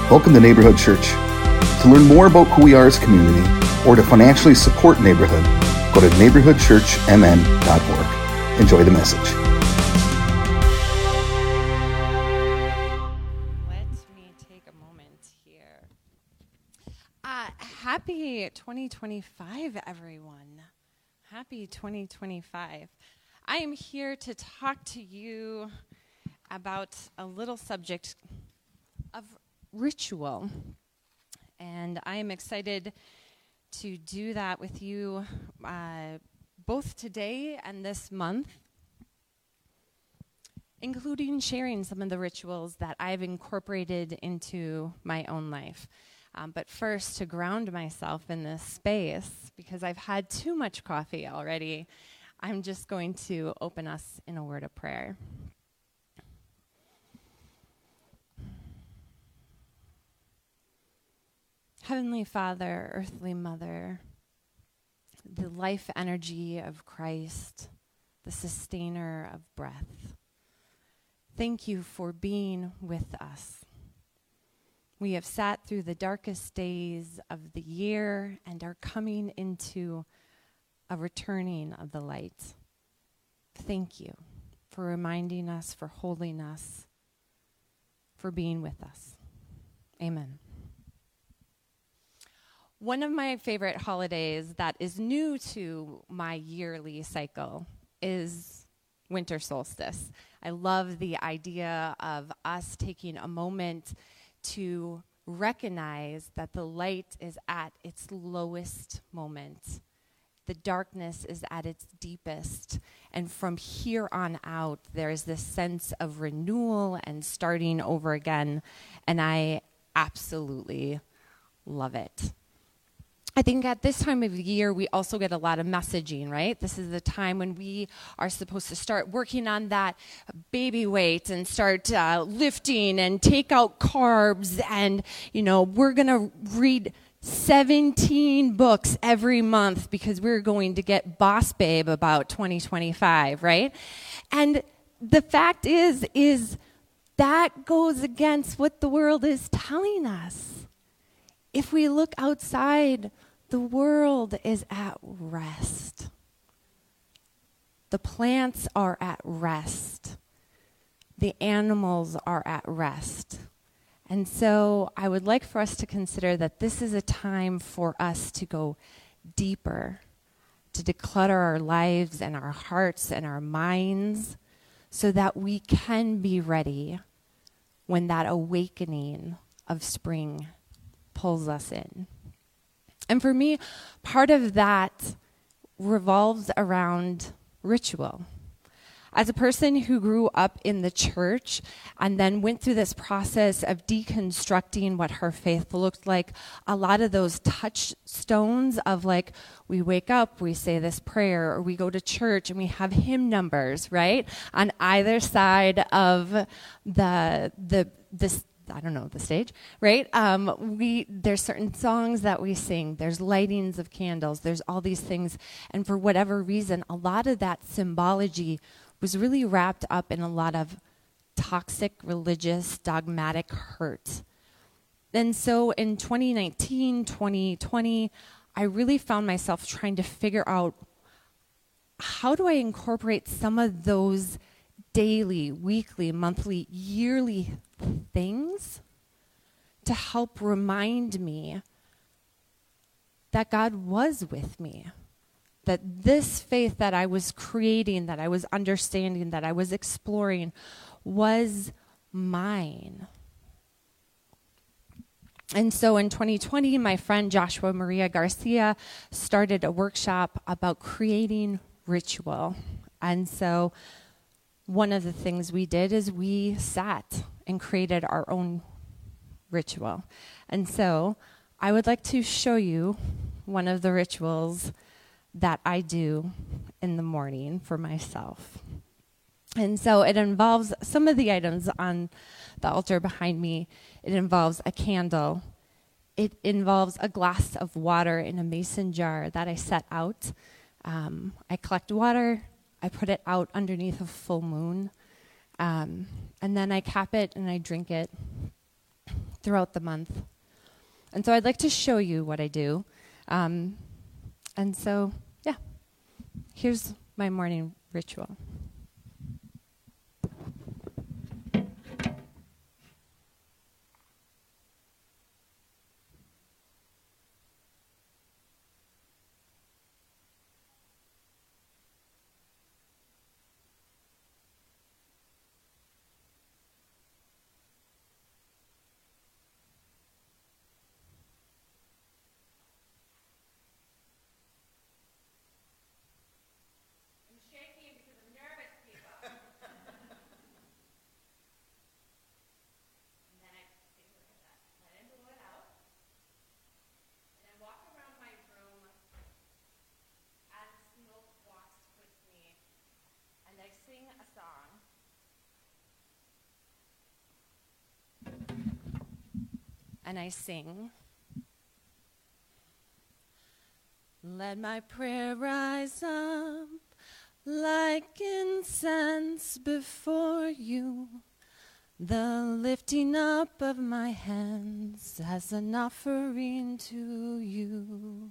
Welcome to Neighborhood Church. To learn more about who we are as a community or to financially support Neighborhood, go to neighborhoodchurchmn.org. Enjoy the message. Let me take a moment here. Happy 2025, everyone. Happy 2025. I am here to talk to you about a little subject of ritual. And I am excited to do that with you both today and this month, including sharing some of the rituals that I've incorporated into my own life. But first, to ground myself in this space, because I've had too much coffee already, I'm just going to open us in a word of prayer. Heavenly Father, earthly Mother, the life energy of Christ, the sustainer of breath, thank you for being with us. We have sat through the darkest days of the year and are coming into a returning of the light. Thank you for reminding us, for holding us, for being with us. Amen. One of my favorite holidays that is new to my yearly cycle is winter solstice. I love the idea of us taking a moment to recognize that the light is at its lowest moment. The darkness is at its deepest. And from here on out, there's this sense of renewal and starting over again. And I absolutely love it. I think at this time of year, we also get a lot of messaging, right? This is the time when we are supposed to start working on that baby weight and start lifting and take out carbs. And, we're going to read 17 books every month because we're going to get Boss Babe about 2025, right? And the fact is that goes against what the world is telling us. If we look outside, the world is at rest. The plants are at rest. The animals are at rest. And so I would like for us to consider that this is a time for us to go deeper, to declutter our lives and our hearts and our minds so that we can be ready when that awakening of spring pulls us in. And for me, part of that revolves around ritual. As a person who grew up in the church and then went through this process of deconstructing what her faith looked like, a lot of those touchstones of we wake up, we say this prayer, or we go to church and we have hymn numbers, right? On either side of the stage, right? There's certain songs that we sing. There's lightings of candles. There's all these things. And for whatever reason, a lot of that symbology was really wrapped up in a lot of toxic, religious, dogmatic hurt. And so in 2019, 2020, I really found myself trying to figure out how do I incorporate some of those daily, weekly, monthly, yearly things to help remind me that God was with me, that this faith that I was creating, that I was understanding, that I was exploring was mine. And so in 2020, my friend Joshua Maria Garcia started a workshop about creating ritual. And so one of the things we did is we sat and created our own ritual. And so I would like to show you one of the rituals that I do in the morning for myself. And so it involves some of the items on the altar behind me. It involves a candle. It involves a glass of water in a mason jar that I set out. I collect water. I put it out underneath a full moon. And then I cap it and I drink it throughout the month. And so I'd like to show you what I do. And so, yeah, here's my morning ritual. And I sing, let my prayer rise up like incense before you, the lifting up of my hands as an offering to you.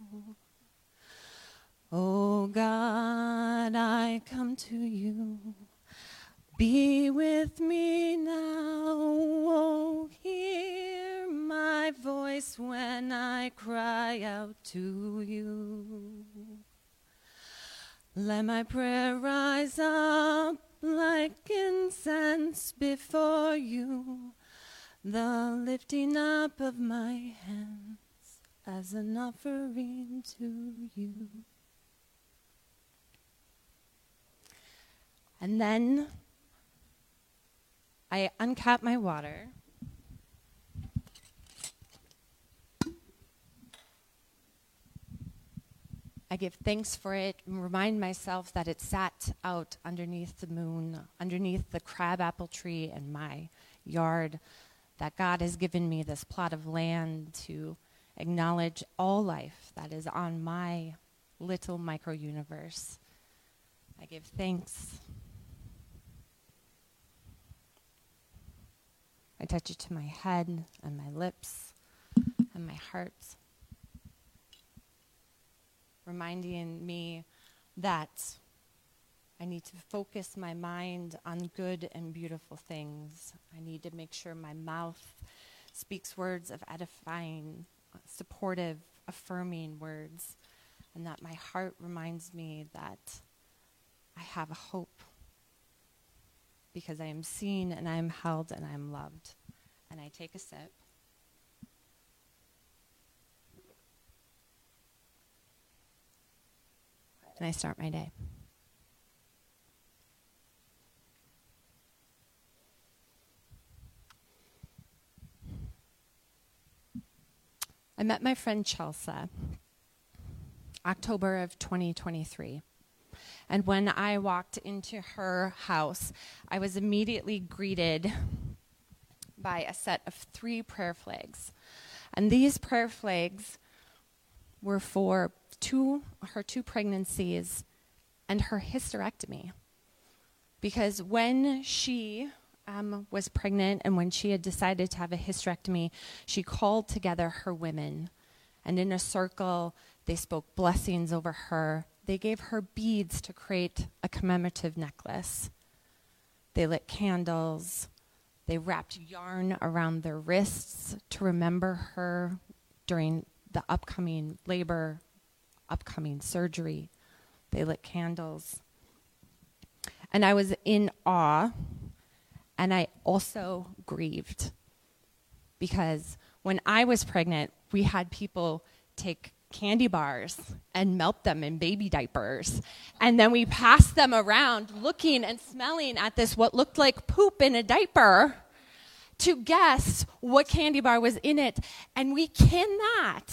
Oh God, I come to you. Be with me now, oh, hear my voice when I cry out to you. Let my prayer rise up like incense before you, the lifting up of my hands as an offering to you. And then I uncap my water. I give thanks for it and remind myself that it sat out underneath the moon, underneath the crabapple tree in my yard, that God has given me this plot of land to acknowledge all life that is on my little micro-universe. I give thanks. I touch it to my head and my lips and my heart, reminding me that I need to focus my mind on good and beautiful things. I need to make sure my mouth speaks words of edifying, supportive, affirming words, and that my heart reminds me that I have a hope, because I am seen and I am held and I am loved. And I take a sip. And I start my day. I met my friend Chelsea, October of 2023. And when I walked into her house, I was immediately greeted by a set of 3 prayer flags. And these prayer flags were for her 2 pregnancies and her hysterectomy. Because when she was pregnant and when she had decided to have a hysterectomy, she called together her women. And in a circle, they spoke blessings over her. They gave her beads to create a commemorative necklace. They lit candles. They wrapped yarn around their wrists to remember her during the upcoming labor, upcoming surgery. They lit candles. And I was in awe, and I also grieved, because when I was pregnant, we had people take candy bars and melt them in baby diapers. And then we passed them around looking and smelling at this, what looked like poop in a diaper, to guess what candy bar was in it. And we cannot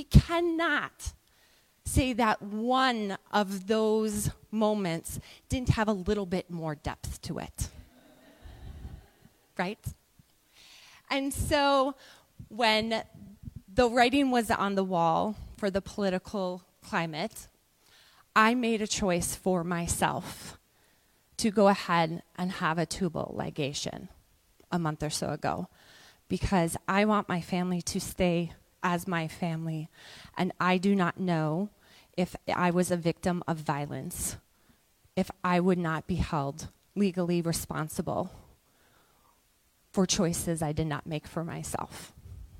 say that one of those moments didn't have a little bit more depth to it. Right? And so when the writing was on the wall for the political climate, I made a choice for myself to go ahead and have a tubal ligation a month or so ago, because I want my family to stay as my family. And I do not know if I was a victim of violence, if I would not be held legally responsible for choices I did not make for myself.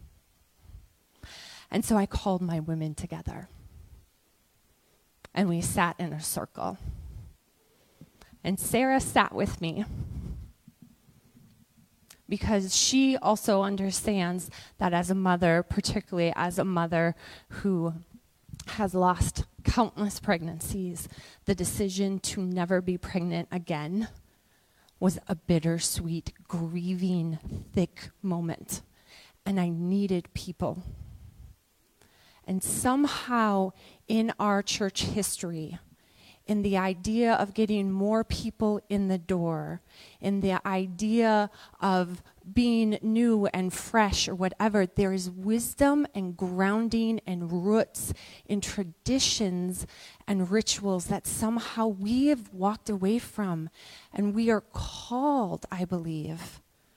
And so I called my women together. And we sat in a circle. And Sarah sat with me because she also understands that as a mother, particularly as a mother who has lost countless pregnancies, the decision to never be pregnant again was a bittersweet, grieving, thick moment. And I needed people. And somehow in our church history, in the idea of getting more people in the door, in the idea of being new and fresh or whatever, there is wisdom and grounding and roots in traditions and rituals that somehow we have walked away from. And we are called, I believe,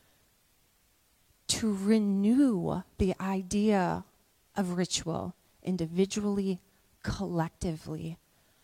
to renew the idea of ritual individually, collectively.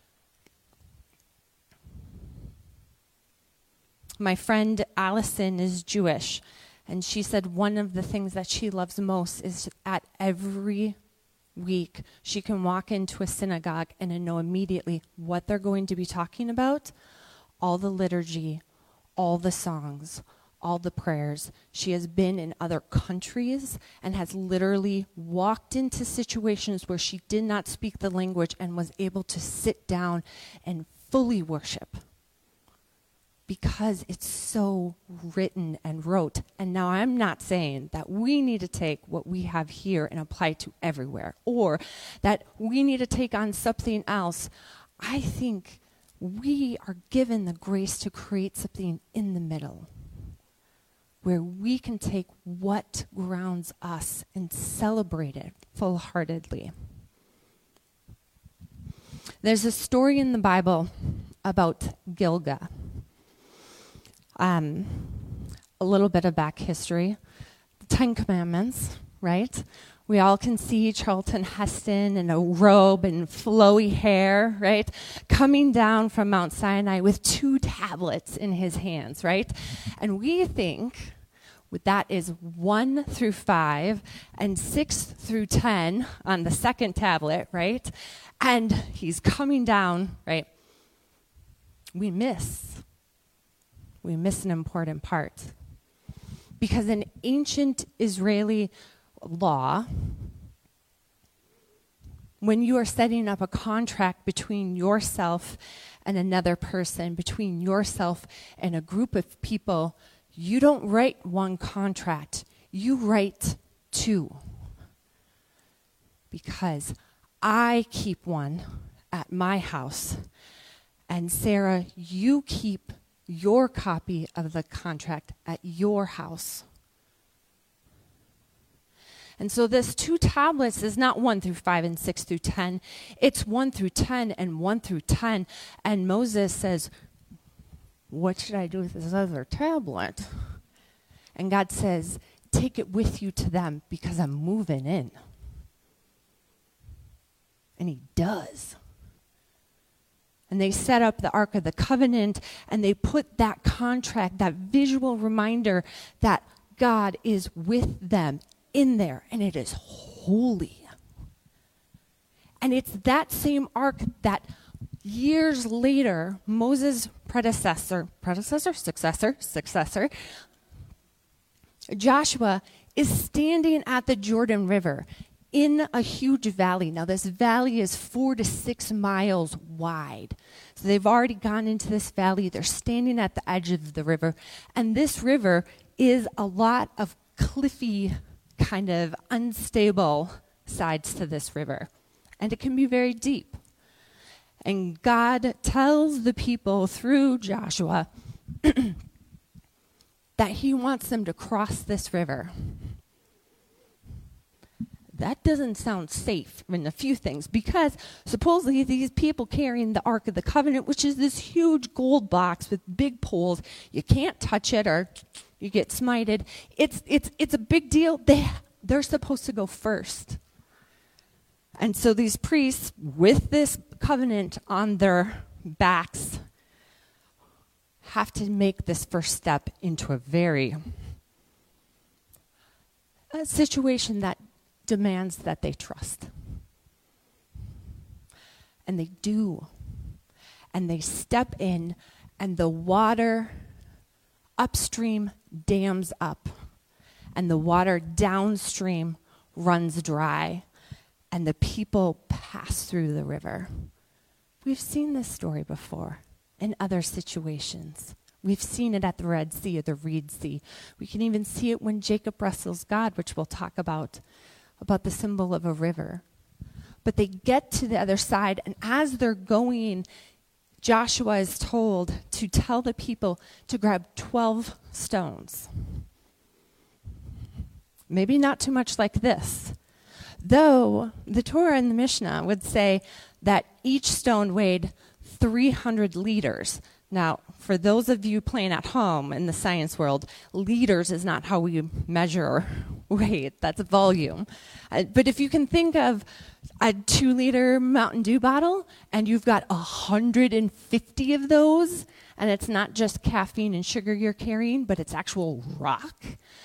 My friend Allison is Jewish, and she said one of the things that she loves most is at every week she can walk into a synagogue and know immediately what they're going to be talking about, all the liturgy, all the songs, all the prayers. She has been in other countries and has literally walked into situations where she did not speak the language and was able to sit down and fully worship because it's so written and rote. And now I'm not saying that we need to take what we have here and apply it to everywhere, or that we need to take on something else. I think we are given the grace to create something in the middle, where we can take what grounds us and celebrate it full-heartedly. There's a story in the Bible about Gilgal. A little bit of back history. The 10 Commandments, right? We all can see Charlton Heston in a robe and flowy hair, right? Coming down from Mount Sinai with 2 tablets in his hands, right? And we think that is 1 through 5 and 6 through 10 on the second tablet, right? And he's coming down, right? We miss an important part. Because in ancient Israeli law, when you are setting up a contract between yourself and another person, between yourself and a group of people, you don't write 1 contract, you write 2. Because I keep one at my house, and Sarah, you keep your copy of the contract at your house. And so this 2 tablets is not 1 through 5 and 6 through 10. It's 1 through 10 and 1 through 10. And Moses says, what should I do with this other tablet? And God says, take it with you to them because I'm moving in. And he does. And they set up the Ark of the Covenant, and they put that contract, that visual reminder that God is with them in there, and it is holy. And it's that same Ark that years later, Moses' successor, Joshua, is standing at the Jordan River in a huge valley. Now, this valley is 4 to 6 miles wide. So they've already gone into this valley. They're standing at the edge of the river. And this river is a lot of cliffy, kind of unstable sides to this river. And it can be very deep. And God tells the people through Joshua that he wants them to cross this river. That doesn't sound safe in a few things, because supposedly these people carrying the Ark of the Covenant, which is this huge gold box with big poles, you can't touch it or you get smited. It's a big deal. They're supposed to go first. And so these priests, with this covenant on their backs, have to make this first step into a situation that demands that they trust. And they do. And they step in, and the water upstream dams up, and the water downstream runs dry, and the people pass through the river. We've seen this story before in other situations. We've seen it at the Red Sea or the Reed Sea. We can even see it when Jacob wrestles God, which we'll talk about the symbol of a river. But they get to the other side, and as they're going, Joshua is told to tell the people to grab 12 stones. Maybe not too much like this. Though the Torah and the Mishnah would say that each stone weighed 300 liters. Now, for those of you playing at home in the science world, liters is not how we measure weight. That's volume. But if you can think of a 2-liter Mountain Dew bottle, and you've got 150 of those, and it's not just caffeine and sugar you're carrying, but it's actual rock,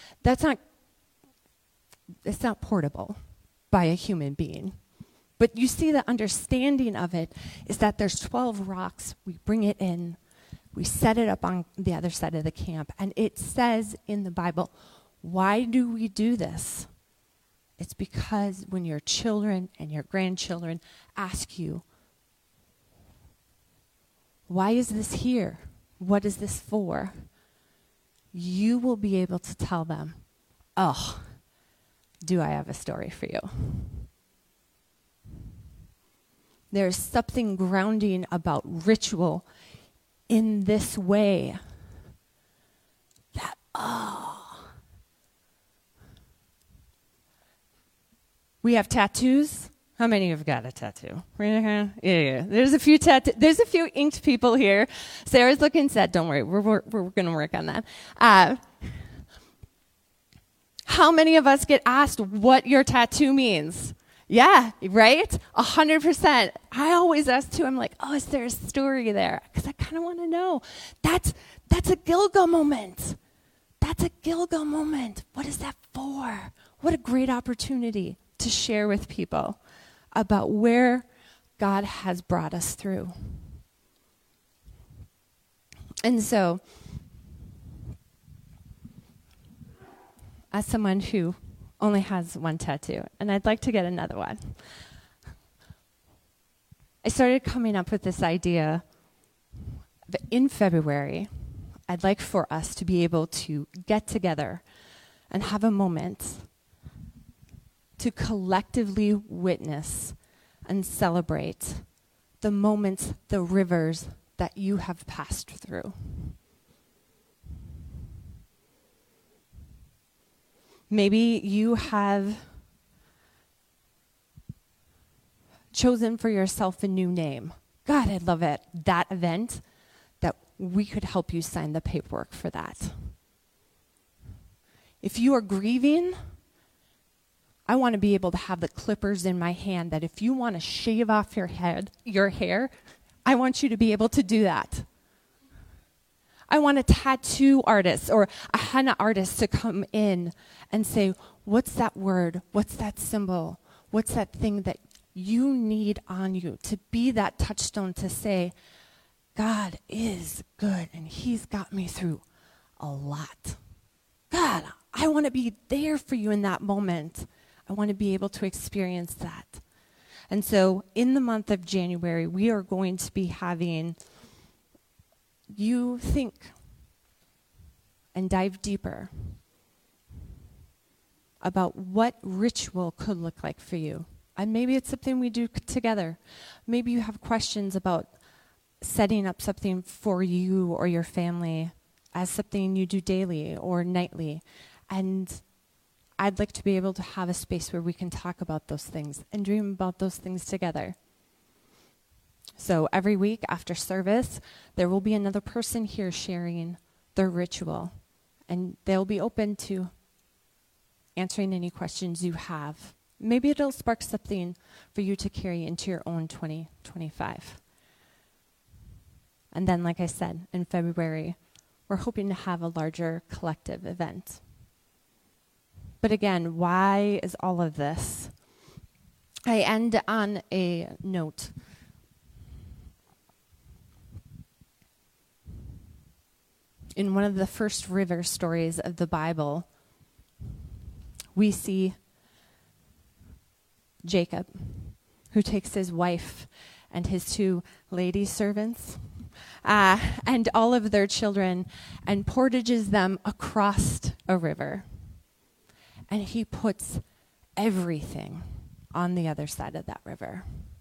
it's not portable by a human being. But you see, the understanding of it is that there's 12 rocks. We bring it in. We set it up on the other side of the camp. And it says in the Bible, why do we do this? It's because when your children and your grandchildren ask you, why is this here? What is this for? You will be able to tell them, oh, do I have a story for you? There's something grounding about ritual in this way that, we have tattoos. How many of you have got a tattoo? Yeah. There's a few There's a few inked people here. Sarah's looking sad. Don't worry. We're going to work on that. How many of us get asked what your tattoo means? Yeah, right? 100%. I always ask too. I'm like, oh, is there a story there? Because I kind of want to know. That's a Gilgal moment. That's a Gilgal moment. What is that for? What a great opportunity to share with people about where God has brought us through. And so, as someone who only has one tattoo, and I'd like to get another one, I started coming up with this idea that in February, I'd like for us to be able to get together and have a moment to collectively witness and celebrate the moments, the rivers that you have passed through. Maybe you have chosen for yourself a new name. God, I'd love it. That event, that we could help you sign the paperwork for that. If you are grieving, I want to be able to have the clippers in my hand that if you want to shave off your hair, I want you to be able to do that. I want a tattoo artist or a henna artist to come in and say, what's that word? What's that symbol? What's that thing that you need on you to be that touchstone to say, God is good and he's got me through a lot. God, I want to be there for you in that moment. I want to be able to experience that. And so in the month of January, we are going to be having you think and dive deeper about what ritual could look like for you. And maybe it's something we do together. Maybe you have questions about setting up something for you or your family as something you do daily or nightly. And I'd like to be able to have a space where we can talk about those things and dream about those things together. So every week after service, there will be another person here sharing their ritual And they'll be open to answering any questions you have. Maybe it'll spark something for you to carry into your own 2025. And then, like I said, in February, we're hoping to have a larger collective event. But again, why is all of this? I end on a note. In one of the first river stories of the Bible, we see Jacob, who takes his wife and his 2 lady servants and all of their children and portages them across a river. And he puts everything on the other side of that river.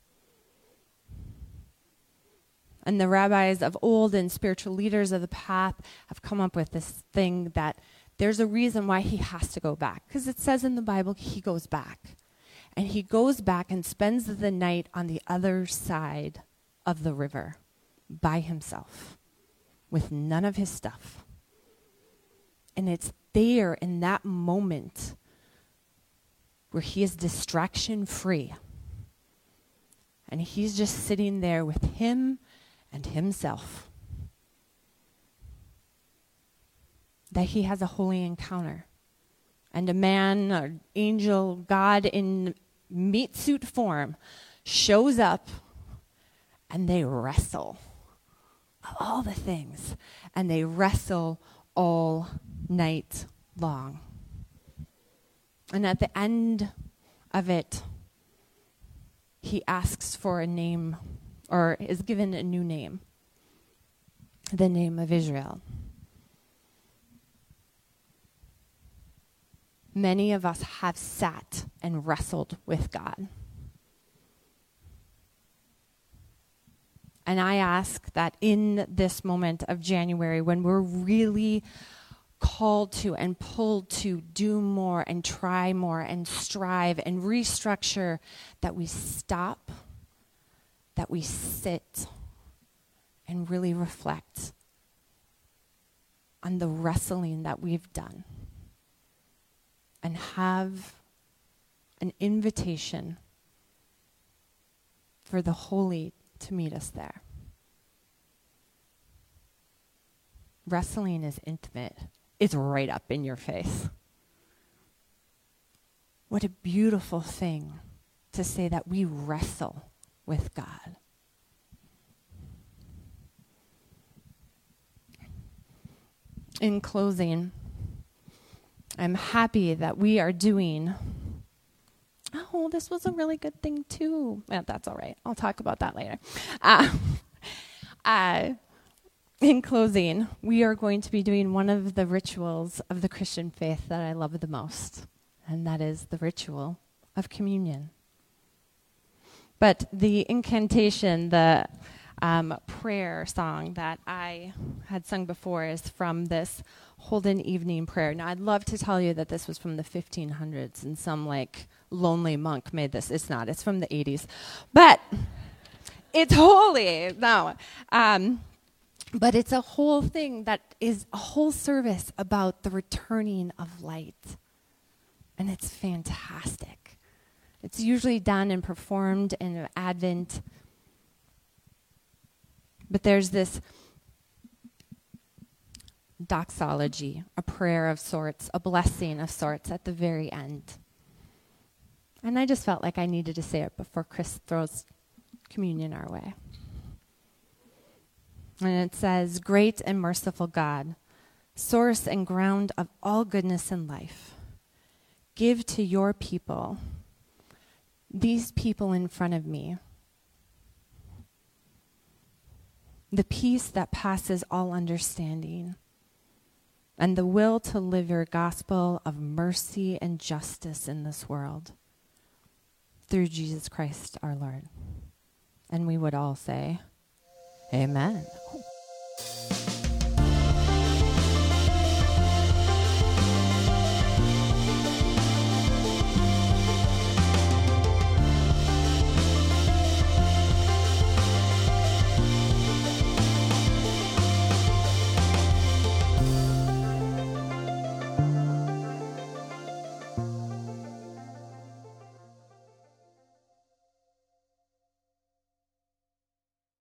And the rabbis of old and spiritual leaders of the path have come up with this thing that there's a reason why he has to go back. Because it says in the Bible, he goes back. And he goes back and spends the night on the other side of the river by himself with none of his stuff. And it's there in that moment where he is distraction free. And he's just sitting there with him and himself. That he has a holy encounter. And a man, an angel, God in meat suit form shows up and they wrestle. Of all the things. And they wrestle all night long. And at the end of it, he asks for a name, or is given a new name. The name of Israel. Many of us have sat and wrestled with God. And I ask that in this moment of January, when we're really called to and pulled to do more and try more and strive and restructure, that we stop, that we sit and really reflect on the wrestling that we've done and have an invitation for the holy to meet us there. Wrestling is intimate. It's right up in your face. What a beautiful thing to say that we wrestle with God. In closing, I'm happy that we are doing, this was a really good thing too. Well, that's all right. I'll talk about that later. In closing, we are going to be doing one of the rituals of the Christian faith that I love the most, and that is the ritual of communion. But the incantation, the prayer song that I had sung before is from this Holden Evening Prayer. Now, I'd love to tell you that this was from the 1500s and some lonely monk made this. It's not. It's from the 80s. But it's holy. No. But it's a whole thing that is a whole service about the returning of light. And it's fantastic. It's usually done and performed in Advent. But there's this doxology, a prayer of sorts, a blessing of sorts at the very end. And I just felt like I needed to say it before Chris throws communion our way. And it says, "Great and merciful God, source and ground of all goodness and life, give to your people, these people in front of me, the peace that passes all understanding, and the will to live your gospel of mercy and justice in this world, through Jesus Christ our Lord." And we would all say, Amen.